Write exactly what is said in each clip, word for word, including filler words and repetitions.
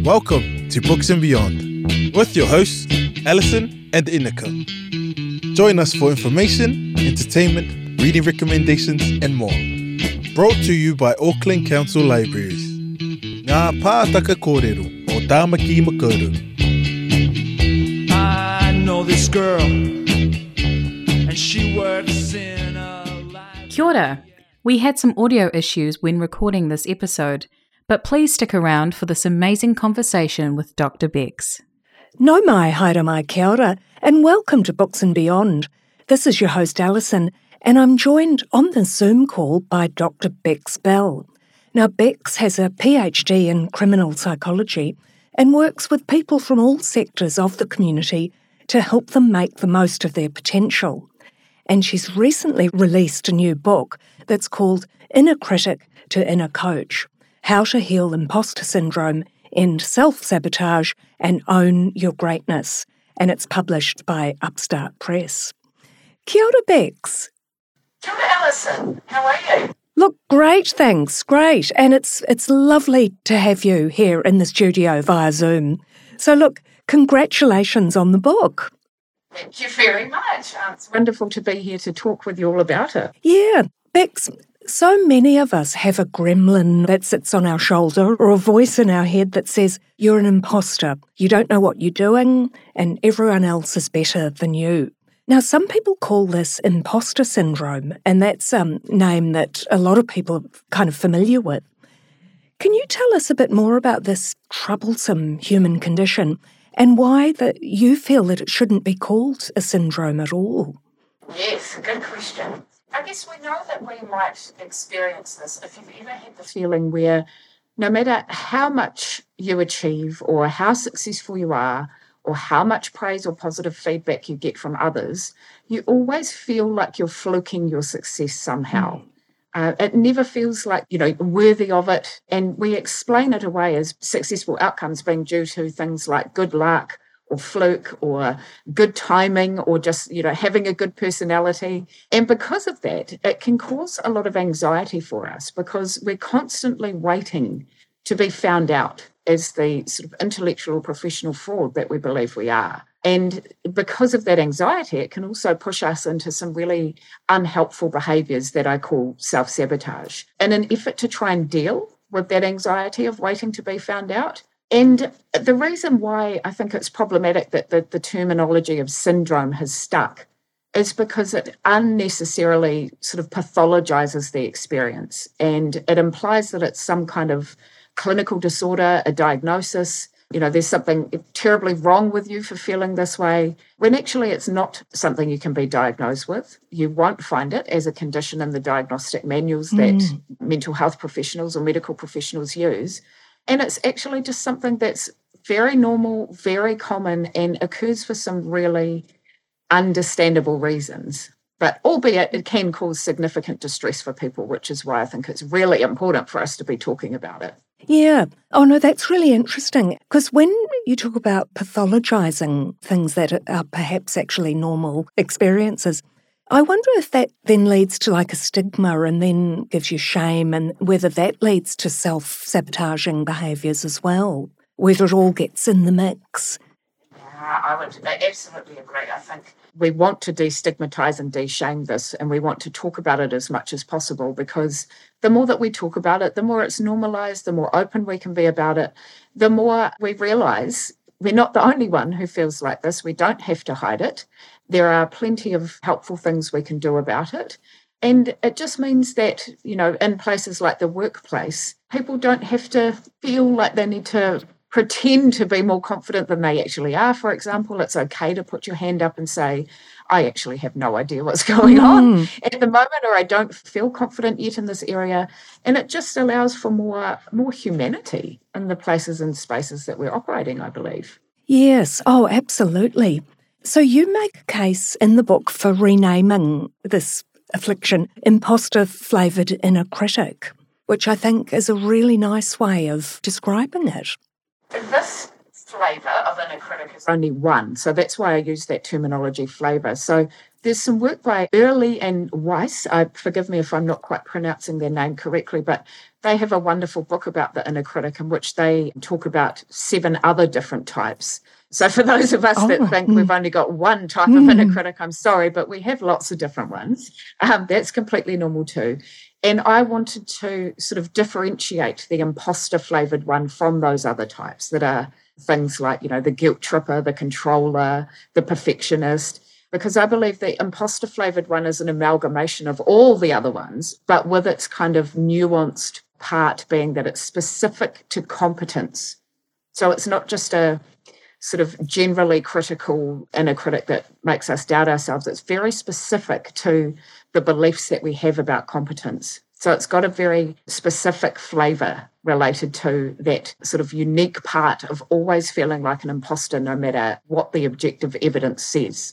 Welcome to Books and Beyond with your hosts, Alison and Inika. Join us for information, entertainment, reading recommendations and more. Brought to you by Auckland Council Libraries. Ngā pātaka kōrero o Tāmaki Makaurau. I know this girl and she works in a library. Kia ora. We had some audio issues when recording this episode, but please stick around for this amazing conversation with Doctor Bex. No mai, haere mai, kia ora, and welcome to Books and Beyond. This is your host Alison, and I'm joined on the Zoom call by Doctor Bex Bell. Now, Bex has a PhD in criminal psychology and works with people from all sectors of the community to help them make the most of their potential. And she's recently released a new book that's called Inner Critic to Inner Coach: How to Heal Imposter Syndrome, End Self-Sabotage and Own Your Greatness. And it's published by Upstart Press. Kia ora, Bex. Kia ora, Alison. How are you? Look, great, thanks, great. And it's it's lovely to have you here in the studio via Zoom. So look, congratulations on the book. Thank you very much. Um, it's wonderful to be here to talk with you all about it. Yeah, Bex, so many of us have a gremlin that sits on our shoulder or a voice in our head that says, you're an imposter, you don't know what you're doing, and everyone else is better than you. Now, some people call this imposter syndrome, and that's a um, name that a lot of people are kind of familiar with. Can you tell us a bit more about this troublesome human condition and why that you feel that it shouldn't be called a syndrome at all? Yes, good question. I guess we know that we might experience this if you've ever had the feeling where no matter how much you achieve or how successful you are or how much praise or positive feedback you get from others, you always feel like you're fluking your success somehow. Mm. Uh, it never feels like, you know, worthy of it. And we explain it away as successful outcomes being due to things like good luck or fluke or good timing or just, you know, having a good personality. And because of that, it can cause a lot of anxiety for us because we're constantly waiting to be found out as the sort of intellectual or professional fraud that we believe we are. And because of that anxiety, it can also push us into some really unhelpful behaviours that I call self-sabotage in an effort to try and deal with that anxiety of waiting to be found out. And the reason why I think it's problematic that the, the terminology of syndrome has stuck is because it unnecessarily sort of pathologizes the experience, and it implies that it's some kind of clinical disorder, a diagnosis. You know, there's something terribly wrong with you for feeling this way, when actually it's not something you can be diagnosed with. You won't find it as a condition in the diagnostic manuals that mm. mental health professionals or medical professionals use. And it's actually just something that's very normal, very common, and occurs for some really understandable reasons. But albeit it can cause significant distress for people, which is why I think it's really important for us to be talking about it. Yeah. Oh, no, that's really interesting. Because when you talk about pathologizing things that are perhaps actually normal experiences, I wonder if that then leads to like a stigma and then gives you shame, and whether that leads to self-sabotaging behaviours as well, whether it all gets in the mix. Yeah, I would absolutely agree. I think we want to destigmatise and de-shame this, and we want to talk about it as much as possible, because the more that we talk about it, the more it's normalised, the more open we can be about it, the more we realise we're not the only one who feels like this. We don't have to hide it. There are plenty of helpful things we can do about it. And it just means that, you know, in places like the workplace, people don't have to feel like they need to pretend to be more confident than they actually are. For example, it's okay to put your hand up and say, I actually have no idea what's going mm. on at the moment, or I don't feel confident yet in this area. And it just allows for more, more humanity in the places and spaces that we're operating, I believe. Yes. Oh, absolutely. So you make a case in the book for renaming this affliction imposter-flavoured inner critic, which I think is a really nice way of describing it. This flavour of inner critic is only one, so that's why I use that terminology flavour. So there's some work by Early and Weiss. I, forgive me if I'm not quite pronouncing their name correctly, but they have a wonderful book about the inner critic in which they talk about seven other different types. So for those of us oh, that think mm. we've only got one type mm. of inner critic, I'm sorry, but we have lots of different ones. Um, that's completely normal too. And I wanted to sort of differentiate the imposter-flavoured one from those other types that are things like, you know, the guilt tripper, the controller, the perfectionist, because I believe the imposter-flavoured one is an amalgamation of all the other ones, but with its kind of nuanced part being that it's specific to competence. So it's not just a sort of generally critical inner critic that makes us doubt ourselves. It's very specific to the beliefs that we have about competence. So it's got a very specific flavour related to that sort of unique part of always feeling like an imposter no matter what the objective evidence says.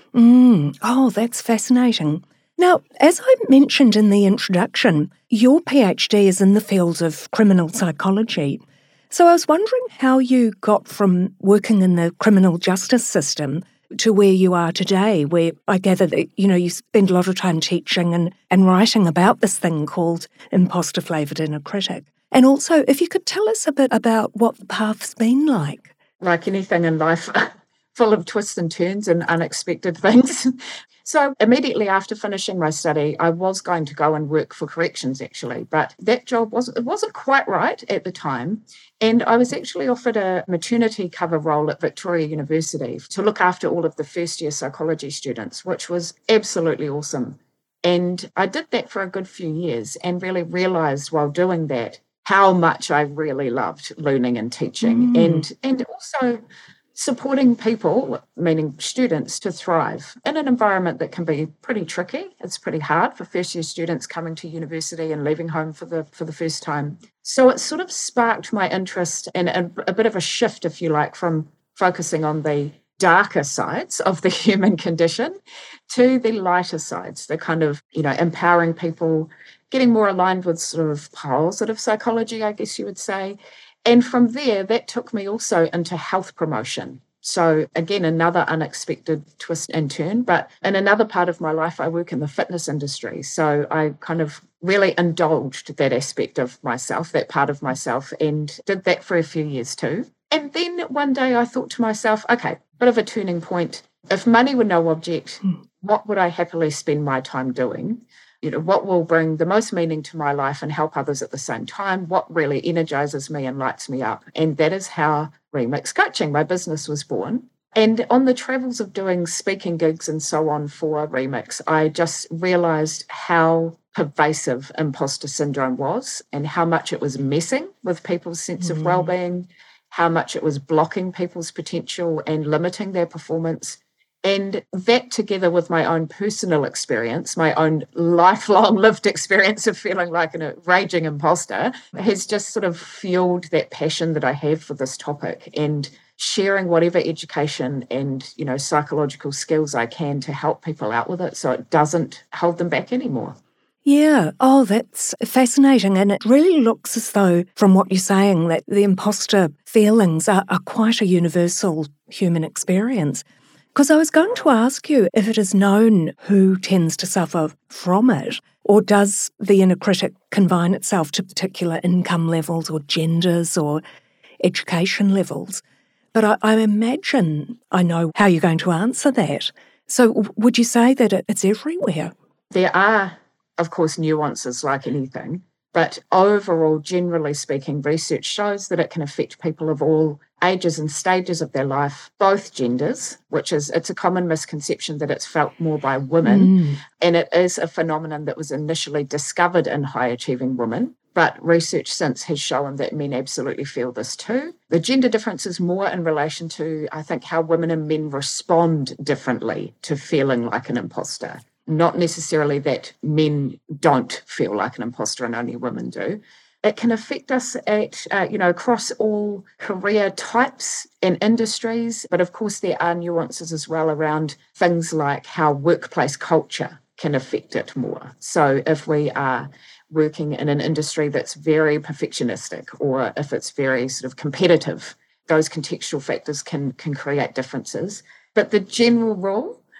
Mm. Oh, that's fascinating. Now, as I mentioned in the introduction, your PhD is in the field of criminal psychology. So I was wondering how you got from working in the criminal justice system to where you are today, where I gather that, you know, you spend a lot of time teaching and, and writing about this thing called imposter-flavoured inner critic. And also, if you could tell us a bit about what the path's been like. Like anything in life, full of twists and turns and unexpected things. So immediately after finishing my study, I was going to go and work for corrections, actually, but that job wasn't, it wasn't quite right at the time. And I was actually offered a maternity cover role at Victoria University to look after all of the first-year psychology students, which was absolutely awesome. And I did that for a good few years and really realised while doing that how much I really loved learning and teaching mm. and, and also supporting people, meaning students, to thrive in an environment that can be pretty tricky. It's pretty hard for first-year students coming to university and leaving home for the for the first time. So it sort of sparked my interest and a, a bit of a shift, if you like, from focusing on the darker sides of the human condition to the lighter sides, the kind of, you know, empowering people, getting more aligned with sort of positive psychology, I guess you would say. And from there, that took me also into health promotion. So again, another unexpected twist and turn. But in another part of my life, I work in the fitness industry. So I kind of really indulged that aspect of myself, that part of myself, and did that for a few years too. And then one day I thought to myself, okay, bit of a turning point. If money were no object, what would I happily spend my time doing? You know, what will bring the most meaning to my life and help others at the same time? What really energizes me and lights me up? And that is how Remix Coaching, my business, was born. And on the travels of doing speaking gigs and so on for Remix, I just realized how pervasive imposter syndrome was and how much it was messing with people's sense mm. of well-being, how much it was blocking people's potential and limiting their performance. And that, together with my own personal experience, my own lifelong lived experience of feeling like a raging imposter, has just sort of fueled that passion that I have for this topic and sharing whatever education and, you know, psychological skills I can to help people out with it so it doesn't hold them back anymore. Yeah. Oh, that's fascinating. And it really looks as though, from what you're saying, that the imposter feelings are, are quite a universal human experience. Because I was going to ask you if it is known who tends to suffer from it, or does the inner critic confine itself to particular income levels or genders or education levels? But I, I imagine I know how you're going to answer that. So would you say that it, it's everywhere? There are, of course, nuances like anything. But overall, generally speaking, research shows that it can affect people of all ages and stages of their life, both genders, which is, it's a common misconception that it's felt more by women. Mm. And it is a phenomenon that was initially discovered in high-achieving women. But research since has shown that men absolutely feel this too. The gender difference is more in relation to, I think, how women and men respond differently to feeling like an imposter. Not necessarily that men don't feel like an imposter and only women do. It can affect us at, uh, you know, across all career types and industries. But of course, there are nuances as well around things like how workplace culture can affect it more. So if we are working in an industry that's very perfectionistic or if it's very sort of competitive, those contextual factors can, can create differences. But the general rule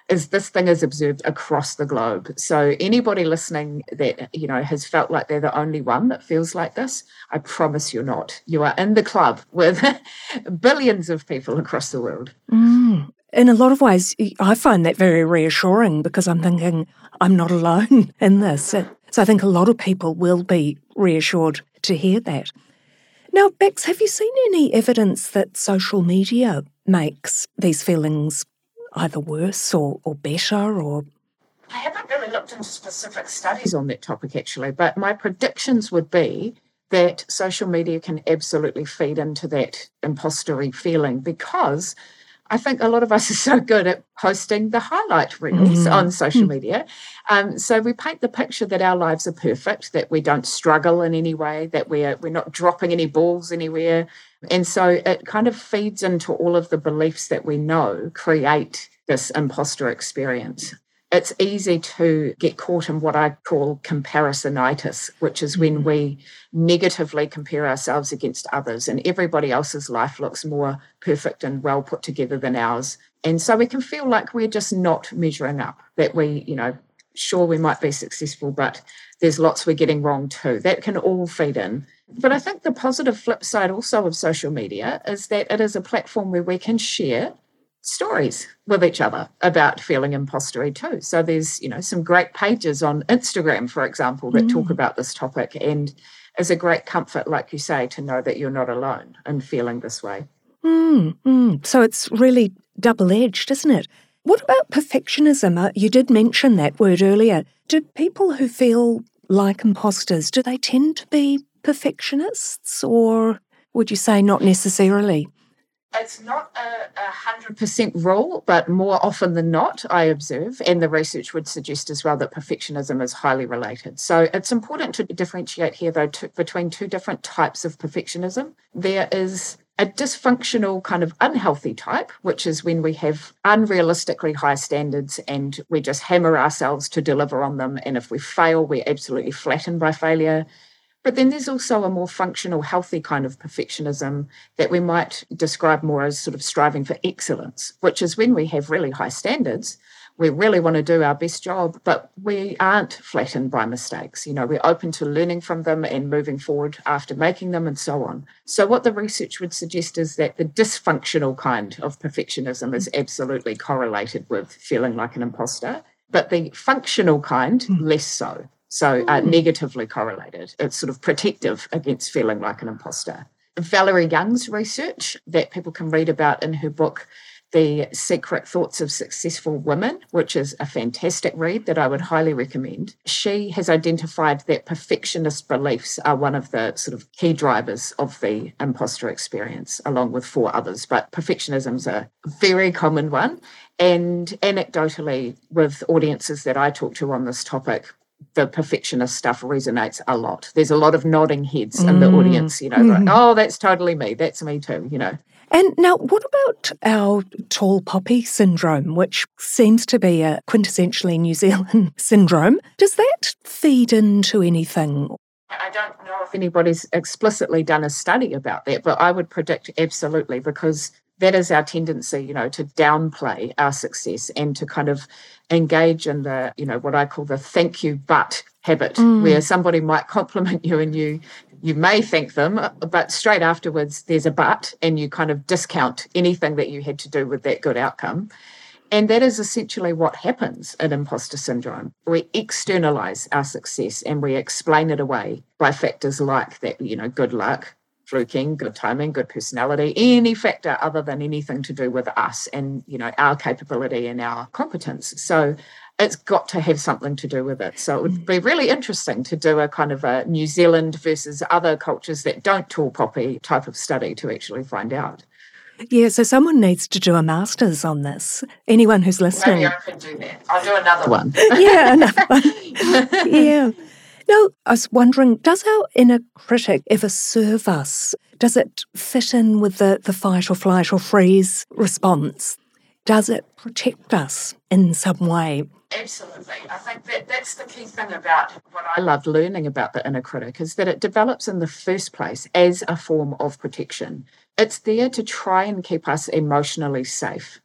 is this thing is observed across the globe. So anybody listening that, you know, has felt like they're the only one that feels like this, I promise you're not. You are in the club with billions of people across the world. Mm. In a lot of ways, I find that very reassuring because I'm thinking I'm not alone in this. So I think a lot of people will be reassured to hear that. Now, Bex, have you seen any evidence that social media makes these feelings either worse or, or better? Or I haven't really looked into specific studies on that topic, actually, but my predictions would be that social media can absolutely feed into that impostery feeling because I think a lot of us are so good at posting the highlight reels mm-hmm. on social media. Um, so we paint the picture that our lives are perfect, that we don't struggle in any way, that we're we're not dropping any balls anywhere. And so it kind of feeds into all of the beliefs that we know create this imposter experience. It's easy to get caught in what I call comparisonitis, which is when we negatively compare ourselves against others and everybody else's life looks more perfect and well put together than ours. And so we can feel like we're just not measuring up, that we, you know, sure, we might be successful, but there's lots we're getting wrong too. That can all feed in. But I think the positive flip side also of social media is that it is a platform where we can share stories with each other about feeling impostery too. So there's, you know, some great pages on Instagram, for example, that mm. talk about this topic, and is a great comfort, like you say, to know that you're not alone in feeling this way. Mm, mm. So it's really double-edged, isn't it? What about perfectionism? Uh, you did mention that word earlier. Do people who feel like imposters, do they tend to be perfectionists, or would you say not necessarily? It's not a one hundred percent rule, but more often than not, I observe, and the research would suggest as well that perfectionism is highly related. So it's important to differentiate here, though, to, between two different types of perfectionism. There is a dysfunctional kind of unhealthy type, which is when we have unrealistically high standards and we just hammer ourselves to deliver on them. And if we fail, we're absolutely flattened by failure. But then there's also a more functional, healthy kind of perfectionism that we might describe more as sort of striving for excellence, which is when we have really high standards, we really want to do our best job, but we aren't flattened by mistakes. You know, we're open to learning from them and moving forward after making them and so on. So what the research would suggest is that the dysfunctional kind of perfectionism is absolutely correlated with feeling like an imposter, but the functional kind, mm. less so. So uh, negatively correlated. It's sort of protective against feeling like an imposter. Valerie Young's research that people can read about in her book, The Secret Thoughts of Successful Women, which is a fantastic read that I would highly recommend. She has identified that perfectionist beliefs are one of the sort of key drivers of the imposter experience, along with four others. But perfectionism's a very common one. And anecdotally, with audiences that I talk to on this topic, the perfectionist stuff resonates a lot. There's a lot of nodding heads mm. in the audience, you know, mm. like, oh, that's totally me. That's me too, you know. And now what about our tall poppy syndrome, which seems to be a quintessentially New Zealand syndrome? Does that feed into anything? I don't know if anybody's explicitly done a study about that, but I would predict absolutely, because that is our tendency, you know, to downplay our success and to kind of engage in the, you know, what I call the thank you but habit, mm. where somebody might compliment you and you you may thank them, but straight afterwards there's a but, and you kind of discount anything that you had to do with that good outcome. And that is essentially what happens in imposter syndrome. We externalize our success and we explain it away by factors like that, you know, good luck, fluking, good timing, good personality, any factor other than anything to do with us and, you know, our capability and our competence. So it's got to have something to do with it. So it would be really interesting to do a kind of a New Zealand versus other cultures that don't tall poppy type of study to actually find out. Yeah, so someone needs to do a master's on this. Anyone who's listening. Maybe I can do that. I'll do another one. yeah, another one. yeah. Now, I was wondering, does our inner critic ever serve us? Does it fit in with the, the fight or flight or freeze response? Does it protect us in some way? Absolutely. I think that that's the key thing about what I loved learning about the inner critic, is that it develops in the first place as a form of protection. It's there to try and keep us emotionally safe.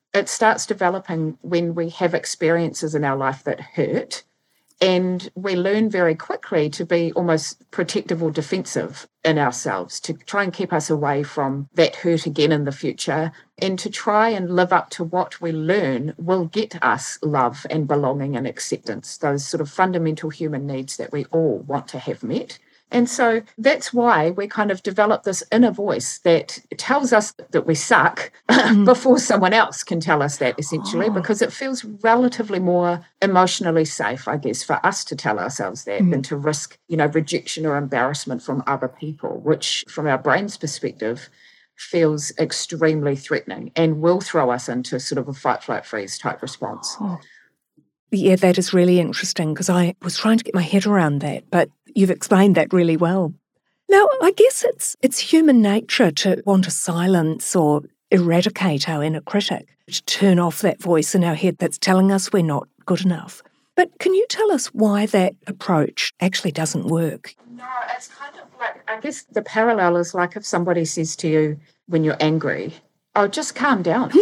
it starts developing when we have experiences in our life that hurt. And we learn very quickly to be almost protective or defensive in ourselves, to try and keep us away from that hurt again in the future, and to try and live up to what we learn will get us love and belonging and acceptance, those sort of fundamental human needs that we all want to have met. And so that's why we kind of develop this inner voice that tells us that we suck before someone else can tell us that, essentially, oh. because it feels relatively more emotionally safe, I guess, for us to tell ourselves that mm. than to risk, you know, rejection or embarrassment from other people, which from our brain's perspective feels extremely threatening and will throw us into sort of a fight, flight, freeze type response. Oh. Yeah, that is really interesting because I was trying to get my head around that, but you've explained that really well. Now, I guess it's it's human nature to want to silence or eradicate our inner critic, to turn off that voice in our head that's telling us we're not good enough. But can you tell us why that approach actually doesn't work? No, it's kind of like, I guess the parallel is like if somebody says to you when you're angry, oh, just calm down.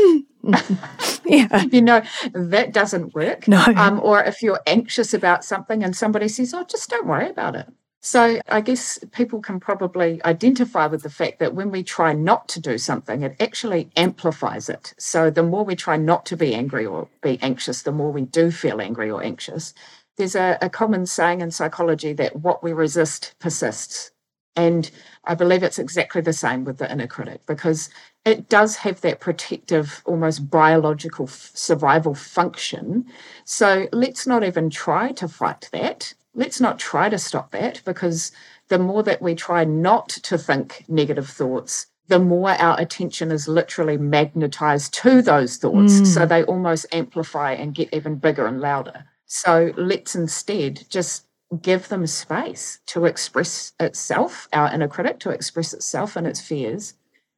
Yeah. You know, that doesn't work. No. Um, or if you're anxious about something and somebody says, oh, just don't worry about it. So I guess people can probably identify with the fact that when we try not to do something, it actually amplifies it. So the more we try not to be angry or be anxious, the more we do feel angry or anxious. There's a, a common saying in psychology that what we resist persists. And I believe it's exactly the same with the inner critic, because it does have that protective, almost biological f- survival function. So let's not even try to fight that. Let's not try to stop that, because the more that we try not to think negative thoughts, the more our attention is literally magnetized to those thoughts. Mm. So they almost amplify and get even bigger and louder. So let's instead just give them space to express itself, our inner critic, to express itself and its fears,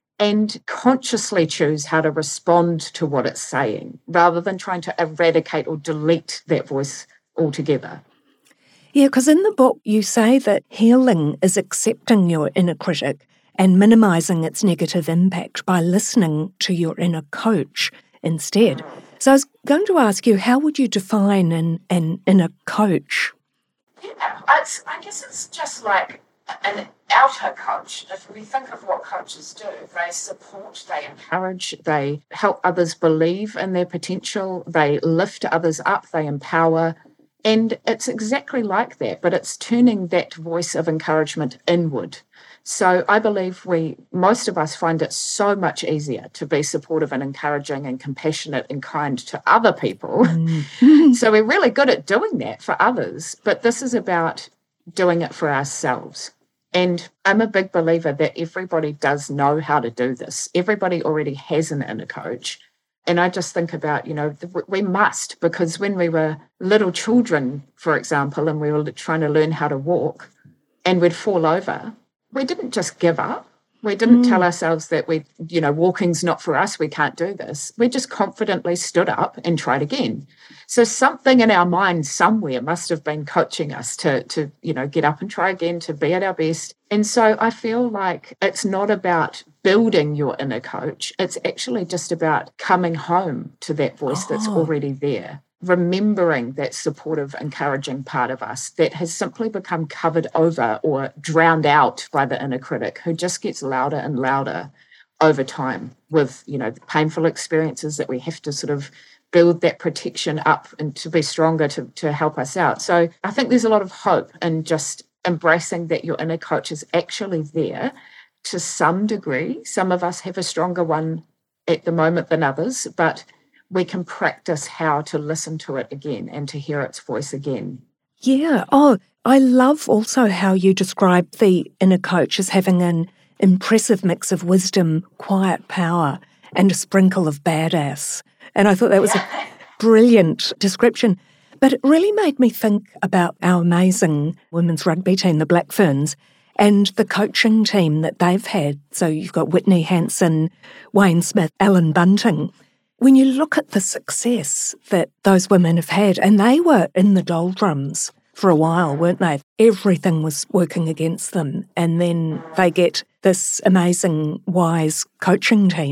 and consciously choose how to respond to what it's saying, rather than trying to eradicate or delete that voice altogether. Yeah, because in the book you say that healing is accepting your inner critic and minimising its negative impact by listening to your inner coach instead. So I was going to ask you, how would you define an, an inner coach? Yeah, it's, I guess it's just like an outer coach. If we think of what coaches do, they support, they encourage, they help others believe in their potential, they lift others up, they empower. And it's exactly like that, but it's turning that voice of encouragement inward. So I believe we, most of us find it so much easier to be supportive and encouraging and compassionate and kind to other people. Mm. So we're really good at doing that for others, but this is about doing it for ourselves. And I'm a big believer that everybody does know how to do this. Everybody already has an inner coach. And I just think about, you know, we must, because when we were little children, for example, and we were trying to learn how to walk and we'd fall over, we didn't just give up. We didn't mm. tell ourselves that we, you know, walking's not for us, we can't do this. We just confidently stood up and tried again. So something in our mind somewhere must have been coaching us to, to, you know, get up and try again, to be at our best. And so I feel like it's not about building your inner coach. It's actually just about coming home to that voice oh. that's already there. Remembering that supportive, encouraging part of us that has simply become covered over or drowned out by the inner critic, who just gets louder and louder over time with, you know, the painful experiences that we have to sort of build that protection up and to be stronger to, to help us out. So I think there's a lot of hope in just embracing that your inner coach is actually there to some degree. Some of us have a stronger one at the moment than others, but we can practice how to listen to it again and to hear its voice again. Yeah. Oh, I love also how you describe the inner coach as having an impressive mix of wisdom, quiet power, and a sprinkle of badass. And I thought that was yeah. a brilliant description. But it really made me think about our amazing women's rugby team, the Black Ferns, and the coaching team that they've had. So you've got Whitney Hansen, Wayne Smith, Alan Bunting. When you look at the success that those women have had, and they were in the doldrums for a while, weren't they? Everything was working against them. And then they get this amazing, wise coaching team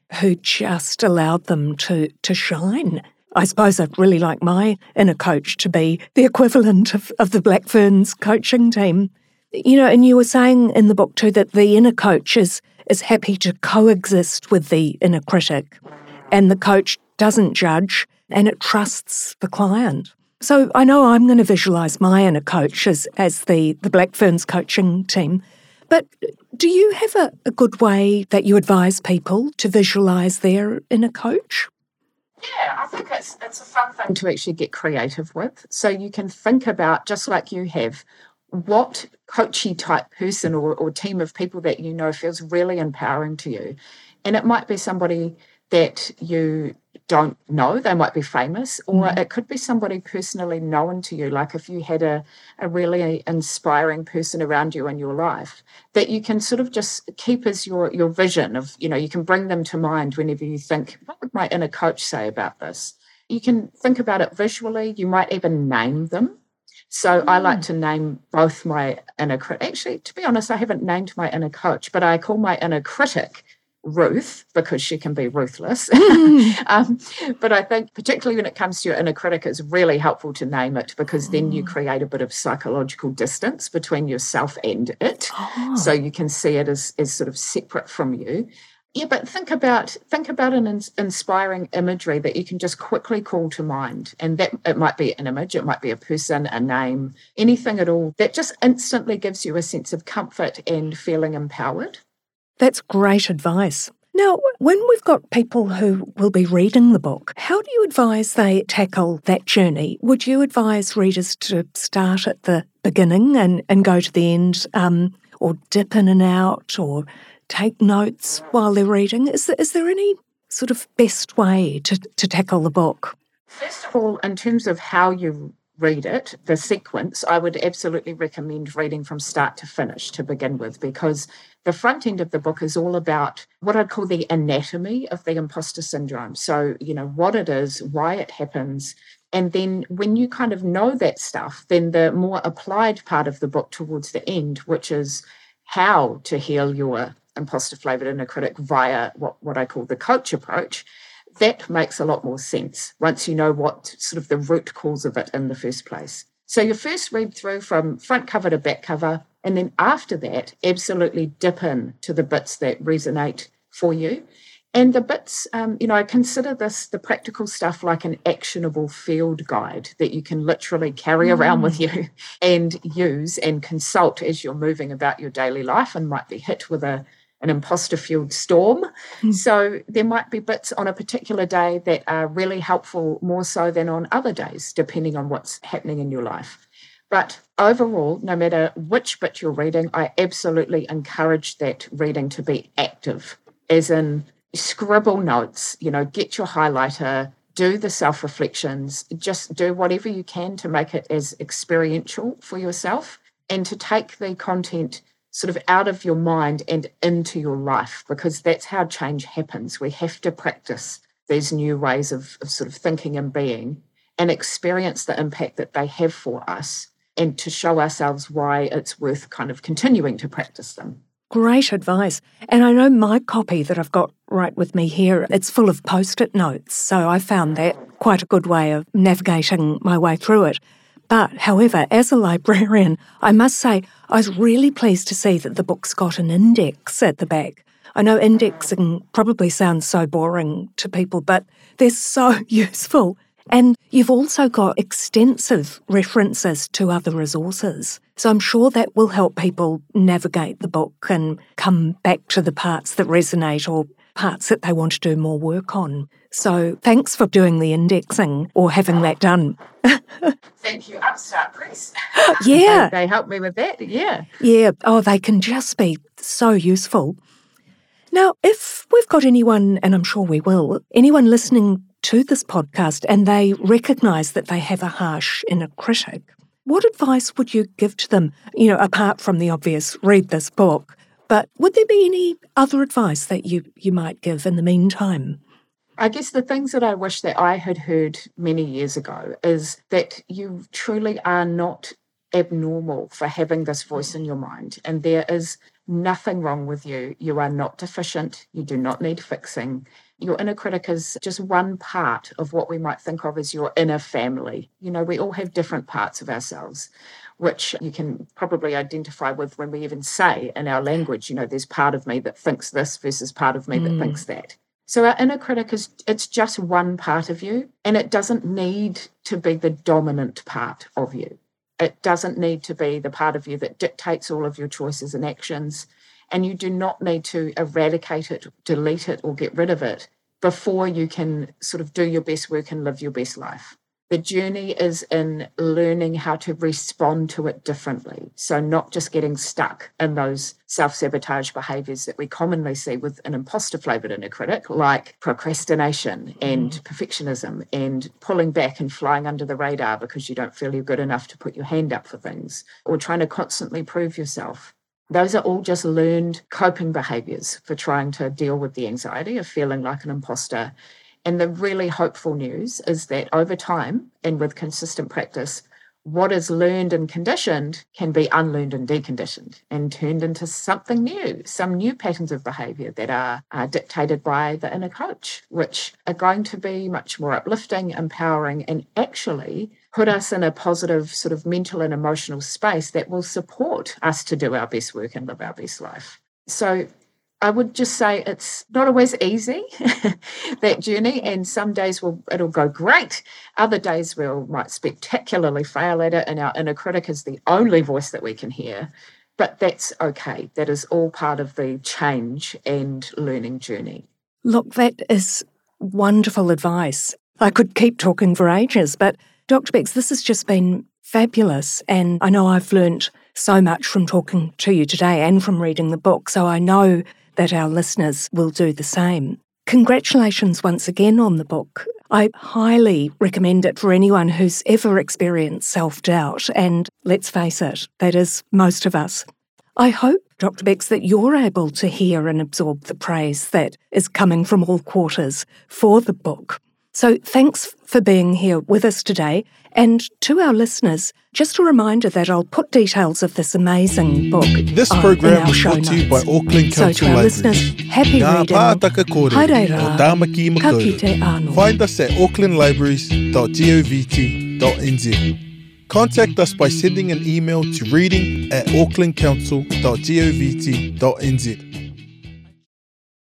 who just allowed them to, to shine. I suppose I'd really like my inner coach to be the equivalent of, of the Black Ferns coaching team. You know, and you were saying in the book too that the inner coach is, is happy to coexist with the inner critic, and the coach doesn't judge and it trusts the client. So I know I'm going to visualise my inner coach as, as the, the Black Ferns coaching team. But do you have a, a good way that you advise people to visualise their inner coach? Yeah, I think it's it's a fun thing to actually get creative with. So you can think about, just like you have, what coachy type person or, or team of people that you know feels really empowering to you. And it might be somebody that you don't know, they might be famous, or mm. it could be somebody personally known to you, like if you had a, a really inspiring person around you in your life that you can sort of just keep as your, your vision of, you know, you can bring them to mind whenever you think, what would my inner coach say about this? You can think about it visually, you might even name them. So mm. I like to name both my inner critic. Actually, to be honest, I haven't named my inner coach, but I call my inner critic Ruth, because she can be ruthless. um, but I think particularly when it comes to your inner critic, it's really helpful to name it, because then you create a bit of psychological distance between yourself and it. Oh. So you can see it as, as sort of separate from you. Yeah, but think about think about an in- inspiring imagery that you can just quickly call to mind. And that it might be an image, it might be a person, a name, anything at all that just instantly gives you a sense of comfort and feeling empowered. That's great advice. Now, when we've got people who will be reading the book, how do you advise they tackle that journey? Would you advise readers to start at the beginning and, and go to the end, um, or dip in and out, or take notes while they're reading? Is there, is there any sort of best way to, to tackle the book? First of all, in terms of how you read it, the sequence, I would absolutely recommend reading from start to finish to begin with, because the front end of the book is all about what I'd call the anatomy of the imposter syndrome. So, you know, what it is, why it happens. And then when you kind of know that stuff, then the more applied part of the book towards the end, which is how to heal your imposter-flavoured inner critic via what, what I call the coach approach, that makes a lot more sense once you know what sort of the root cause of it in the first place. So you first read through from front cover to back cover, and then after that, absolutely dip in to the bits that resonate for you. And the bits, um, you know, I consider this, the practical stuff, like an actionable field guide that you can literally carry mm. around with you and use and consult as you're moving about your daily life and might be hit with a an imposter-fueled storm. Mm. So there might be bits on a particular day that are really helpful, more so than on other days, depending on what's happening in your life. But overall, no matter which bit you're reading, I absolutely encourage that reading to be active, as in scribble notes, you know, get your highlighter, do the self-reflections, just do whatever you can to make it as experiential for yourself, and to take the content sort of out of your mind and into your life, because that's how change happens. We have to practice these new ways of, of sort of thinking and being, and experience the impact that they have for us, and to show ourselves why it's worth kind of continuing to practice them. Great advice. And I know my copy that I've got right with me here, it's full of post-it notes. So I found that quite a good way of navigating my way through it. But, however, as a librarian, I must say I was really pleased to see that the book's got an index at the back. I know indexing probably sounds so boring to people, but they're so useful. And you've also got extensive references to other resources. So I'm sure that will help people navigate the book and come back to the parts that resonate or parts that they want to do more work on. So thanks for doing the indexing or having that done. Thank you, Upstart Press. Yeah. they, they helped me with that, yeah. Yeah. Oh, they can just be so useful. Now, if we've got anyone, and I'm sure we will, anyone listening to this podcast and they recognise that they have a harsh inner critic, what advice would you give to them, you know, apart from the obvious, read this book? But would there be any other advice that you, you might give in the meantime? I guess the things that I wish that I had heard many years ago is that you truly are not abnormal for having this voice in your mind. And there is nothing wrong with you. You are not deficient. You do not need fixing. Your inner critic is just one part of what we might think of as your inner family. You know, we all have different parts of ourselves, which you can probably identify with when we even say in our language, you know, there's part of me that thinks this versus part of me mm. that thinks that. So our inner critic is, it's just one part of you, and it doesn't need to be the dominant part of you. It doesn't need to be the part of you that dictates all of your choices and actions, and you do not need to eradicate it, delete it, or get rid of it before you can sort of do your best work and live your best life. The journey is in learning how to respond to it differently. So not just getting stuck in those self-sabotage behaviours that we commonly see with an imposter-flavoured inner critic, like procrastination and mm. perfectionism and pulling back and flying under the radar because you don't feel you're good enough to put your hand up for things, or trying to constantly prove yourself. Those are all just learned coping behaviours for trying to deal with the anxiety of feeling like an imposter. And the really hopeful news is that over time and with consistent practice, what is learned and conditioned can be unlearned and deconditioned and turned into something new, some new patterns of behaviour that are, are dictated by the inner coach, which are going to be much more uplifting, empowering, and actually put us in a positive sort of mental and emotional space that will support us to do our best work and live our best life. So I would just say it's not always easy, that journey, and some days will it'll go great. Other days we might spectacularly fail at it, and our inner critic is the only voice that we can hear. But that's okay. That is all part of the change and learning journey. Look, that is wonderful advice. I could keep talking for ages, but Doctor Becks, this has just been fabulous, and I know I've learnt so much from talking to you today and from reading the book, so I know that our listeners will do the same. Congratulations once again on the book. I highly recommend it for anyone who's ever experienced self-doubt, and let's face it, that is most of us. I hope, Doctor Becks, that you're able to hear and absorb the praise that is coming from all quarters for the book. So thanks for being here with us today. And to our listeners, just a reminder that I'll put details of this amazing book This uh, program was brought to you by Auckland Council So to our Libraries. listeners, happy Ngā reading. pātaka kore, Haere rā. o Tāmaki Ka Makaurau. kite anō. Find us at auckland libraries dot govt dot n z. Contact us by sending an email to reading at auckland council dot govt dot n z.